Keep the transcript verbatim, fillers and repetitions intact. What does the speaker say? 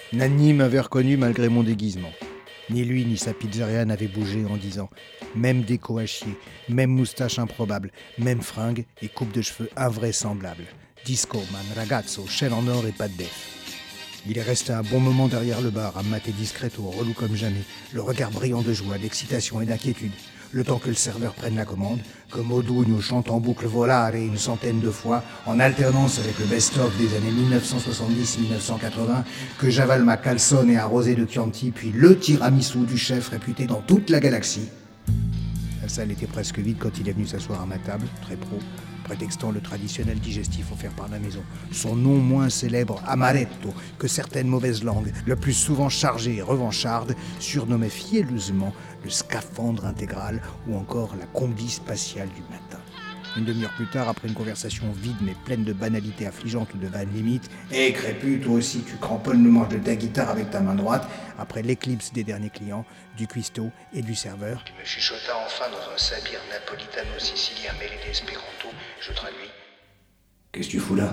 Nanni m'avait reconnu malgré mon déguisement. Ni lui ni sa pizzeria n'avaient bougé en disant « Même déco à chier, même moustache improbable, même fringue et coupe de cheveux invraisemblable. Disco, man, ragazzo, chaîne en or et pas de def. » Il est resté un bon moment derrière le bar, à mater discreto, relou comme jamais, le regard brillant de joie, d'excitation et d'inquiétude, le temps que le serveur prenne la commande, que Modou nous chante en boucle Volare une centaine de fois, en alternance avec le best-of des années mille neuf cent soixante-dix mille neuf cent quatre-vingts, que j'avale ma calzone et arrosée de Chianti, puis le tiramisu du chef réputé dans toute la galaxie. La salle était presque vide quand il est venu s'asseoir à ma table, très pro, prétextant le traditionnel digestif offert par la maison. Son nom moins célèbre, Amaretto, que certaines mauvaises langues, le plus souvent chargées et revanchardes, surnommaient fielleusement le scaphandre intégral ou encore la combi spatiale du matin. Une demi-heure plus tard, après une conversation vide mais pleine de banalités affligeantes ou de vannes limites, « Hé, hey, Crépu, toi aussi tu cramponnes le manche de ta guitare avec ta main droite », après l'éclipse des derniers clients, du cuistot et du serveur, qui me chuchota enfin dans un sabir napolitano-sicilien mêlé d'espéranto, je traduis. « Qu'est-ce que tu fous là ?»